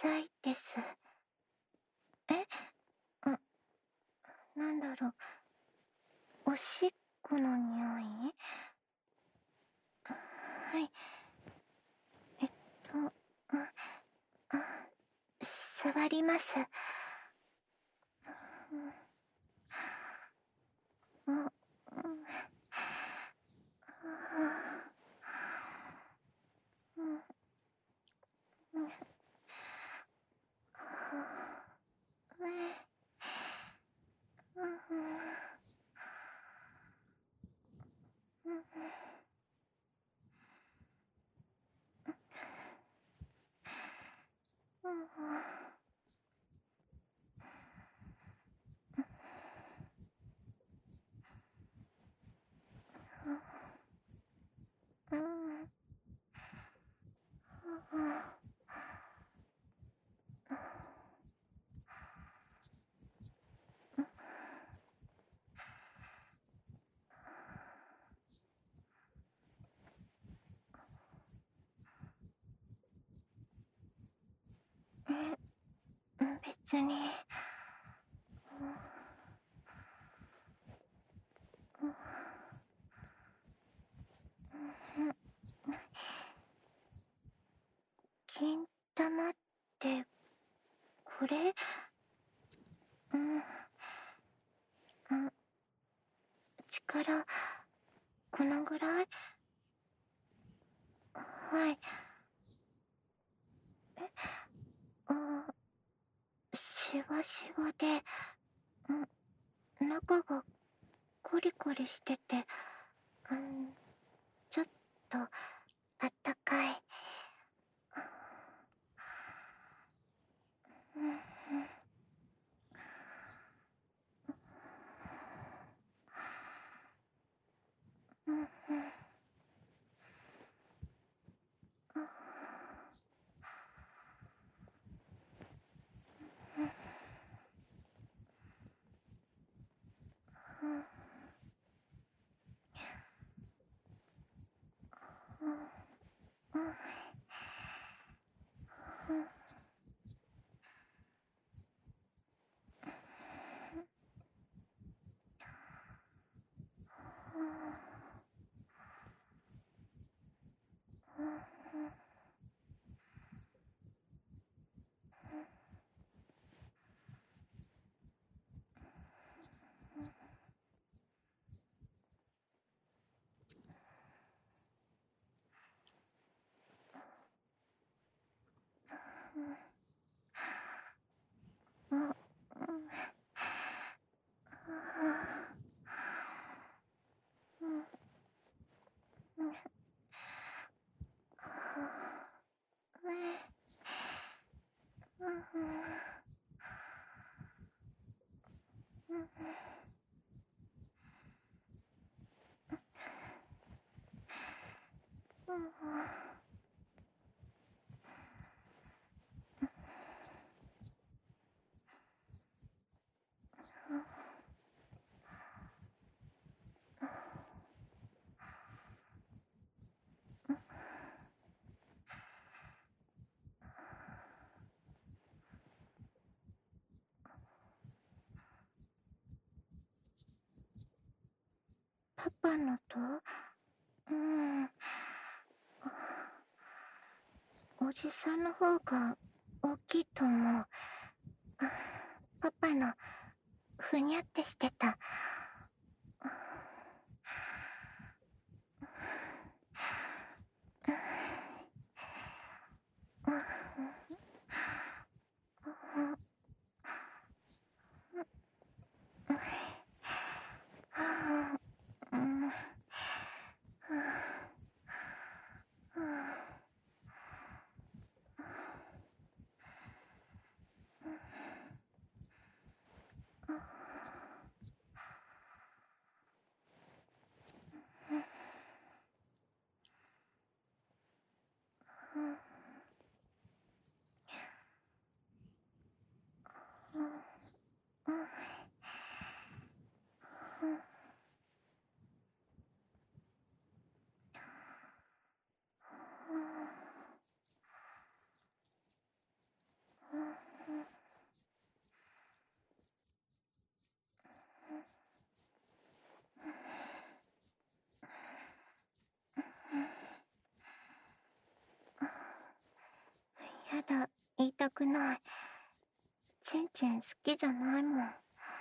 さいです。え、なんだろう。おしっこの匂い？はい。えっと、あ、触ります。うん、うん、うん、うん、うん、うん、うん、うん、別に。金玉ってこれ？うん、力このぐらい？はい。しわしわで、中がコリコリしてて、ちょっとあったかい。うん、うん、うん、うん、うん、パパのと、うん、おじさんの方が大きいと思う。パパのふにゃってしてた。うん、 たくない。チンチン好きじゃないもん。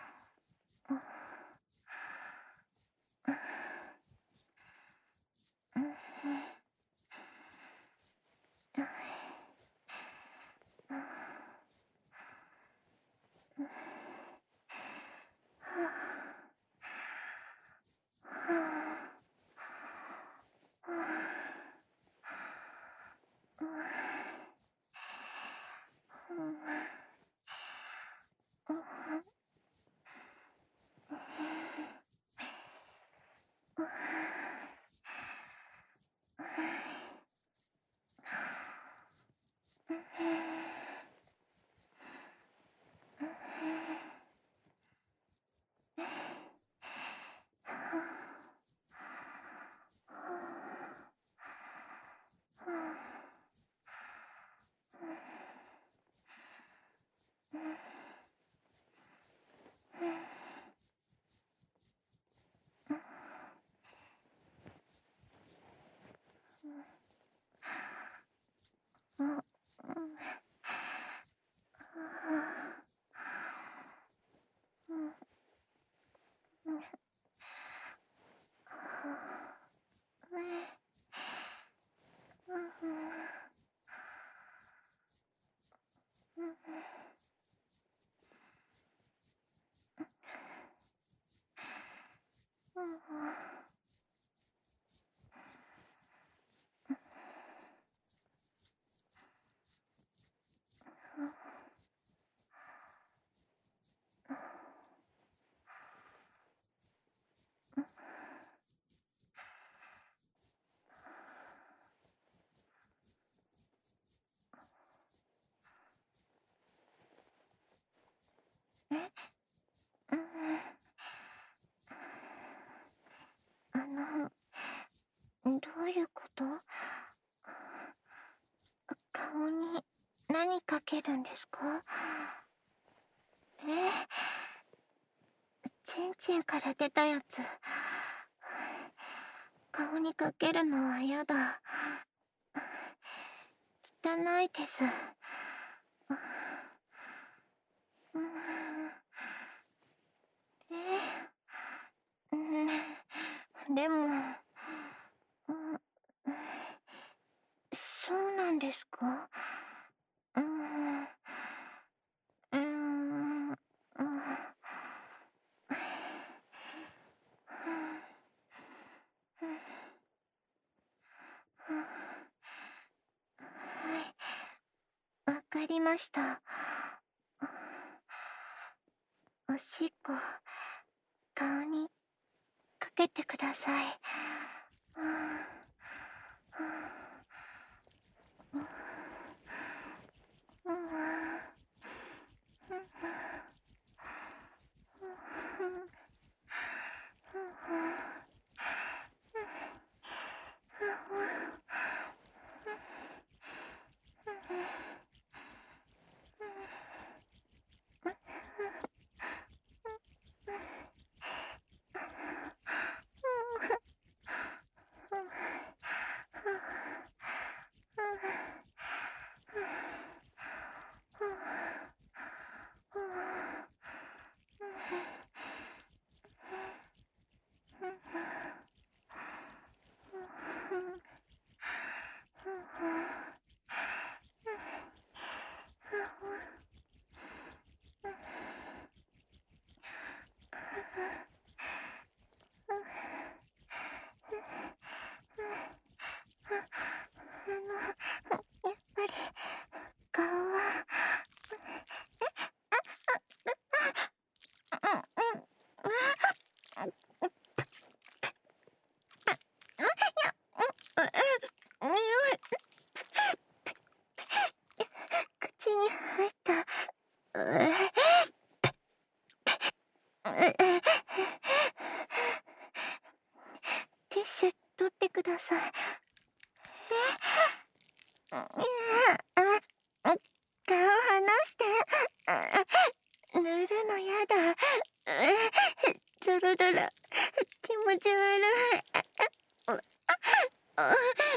どういうこと？顔に何かけるんですか？チンチンから出たやつ。顔にかけるのはやだ。汚いです。でも、そうなんですか？わかりました。おしっこ、顔にかけてください。やっぱり顔は口に入った。ティッシュ取ってください。顔離して。塗るのやだ。ドロドロ。気持ち悪い。